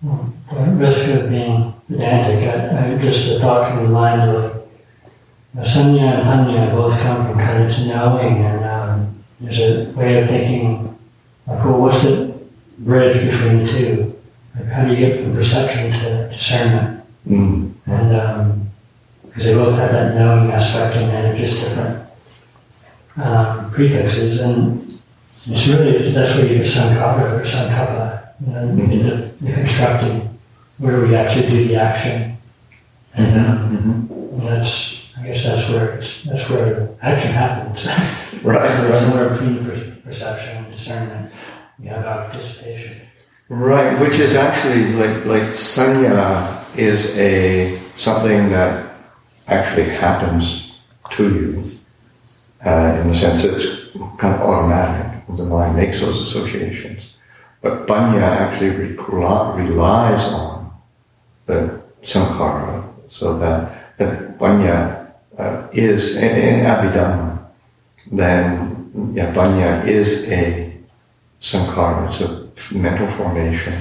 At risk of being pedantic, I just a thought came to mind of Sanya and Panya both come from kind of knowing, and there's a way of thinking, like, well, what's the bridge between the two? Like, how do you get from perception to discernment? And because they both have that knowing aspect, and they're just different prefixes, and it's really, that's where you get Sankara or Sankappa, the constructing, where we actually do the action. And I guess that's where action happens. Right. Somewhere between perception and discernment, you have our participation. Right, which is actually like sanya is something that actually happens to you. In the sense it's kind of automatic. The mind makes those associations. But Panya actually relies on the Sankara, so that Panya is, in Abhidhamma, then Panya is a Sankara, it's a mental formation.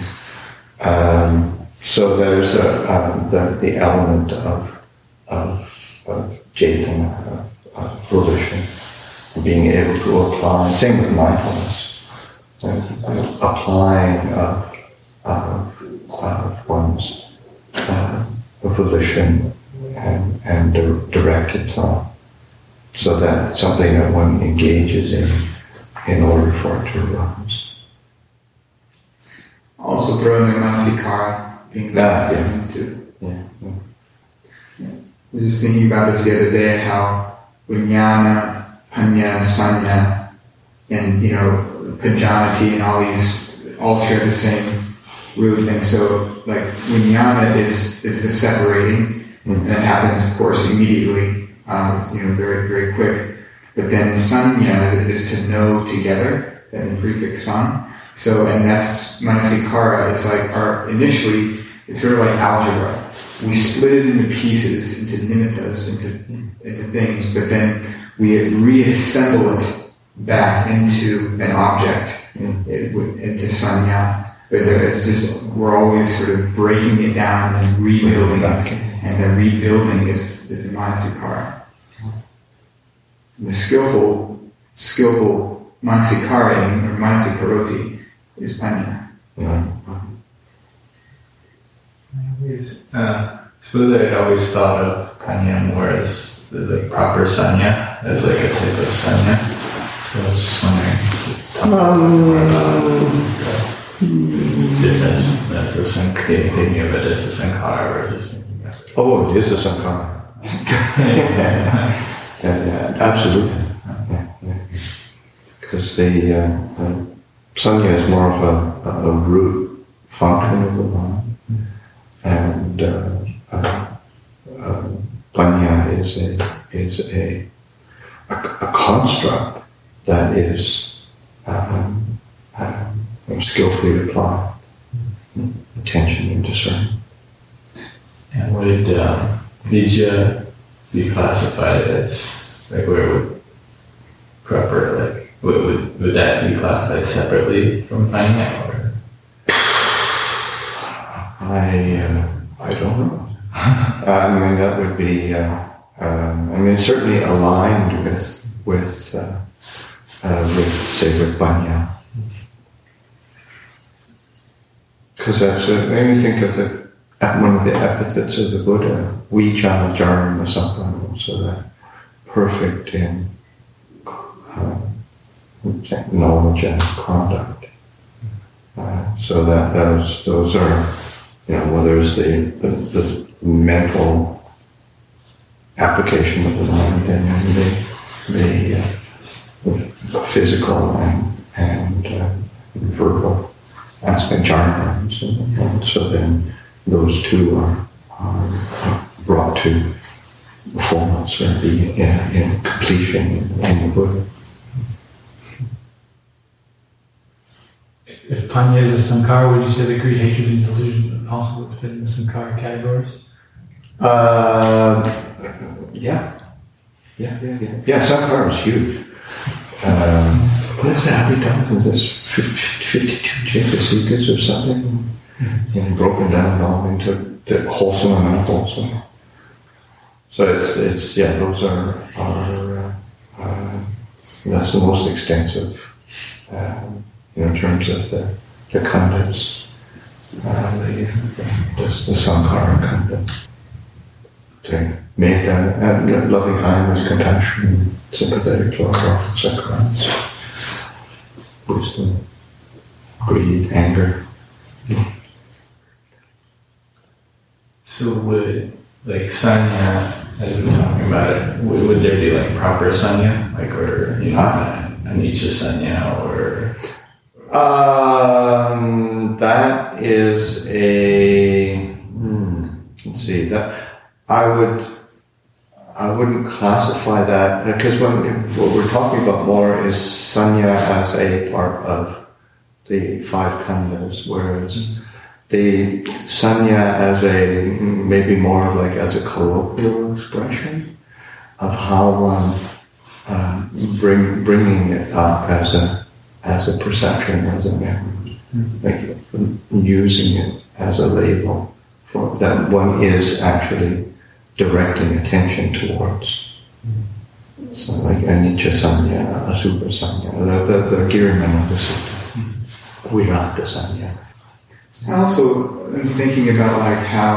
So there's the element of Chaitanya, of volition, being able to apply, same with mindfulness, applying of one's volition and directed thought, so that it's something that one engages in order for it to arise. Also throw in the Manasikara, being that too. I was just thinking about this the other day, how Vijnana, Panya, Sanya, and Panjanati and all these all share the same root, and so like Vijnana is the separating, and that happens of course immediately, very very quick. But then Sanya is to know together, that in prefix san. So, and that's Manasikara. It's like initially it's sort of like algebra. We split it into pieces, into nimittas, into things, but then we reassemble it back into an object, into sanya. But we're always sort of breaking it down and rebuilding it, and the rebuilding is the Manasikara. The skillful Manasikaring or Manasikaroti is Panya. I suppose I had always thought of Panya more as the proper sanya, as like a type of sanya. So I was just wondering difference. That's thinking of it as a sankara versus thinking of it. Oh, it is a sankara. Absolutely. Because the sanya is more of a root function of the mind. And panya is a construct that is skillfully applied, attention and discernment. And would vijja be classified as like where would proper would that be classified separately from panya or? I don't know. That would be. Certainly aligned with say with Panya, because that's when you think of one of the epithets of the Buddha, Vijjana Dharma Sampannam, so that perfect in knowledge and conduct. So that those are. There's the mental application of the mind and the physical and verbal aspect jhanas, and so then those two are brought to performance or in completion in the Buddha. If Panya is a sankara, would you say that greed, hatred, and delusion also would fit in the sankara categories? Yeah, sankara is huge. What is that? Have we done? Is this 52 Chaitasikas or something? broken down all into wholesome and unwholesome. So it's those are that's the most extensive in terms of the khandhas, the Sankhara khandha. Metta, loving kindness, compassion, sympathetic flow, often sacrifice, wisdom, greed, anger. So would, like, sanya, as we were talking about it, would there be like proper sanya, like, or anicca sanya, or? That is let's see, that I wouldn't classify that, because what we're talking about more is sanya as a part of the 5 khandhas, whereas the sanya as maybe more like as a colloquial expression of how one bringing it up as a perception, as a memory, like using it as a label for that one is actually directing attention towards. So like anicca sanya, asubha sanya, the Girimana Sutta, Viragya sanya. I also am thinking about like how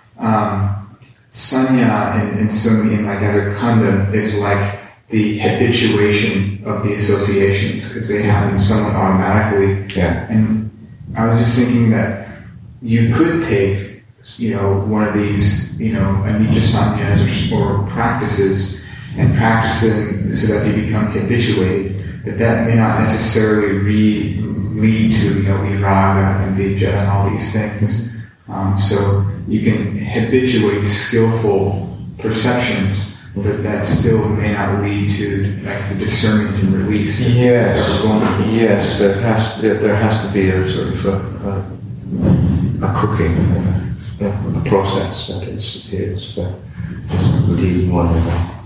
sanya in like as a khandha is like the habituation of the associations, because they happen somewhat automatically. Yeah. And I was just thinking that you could take, one of these, anicca sanyas or practices and practice them so that they become habituated, but that may not necessarily lead to, viraga and vijja and all these things. So you can habituate skillful perceptions, but that still may not lead to like the discernment and release. Yes, there has to be a sort of a cooking, a process that is indeed one of them.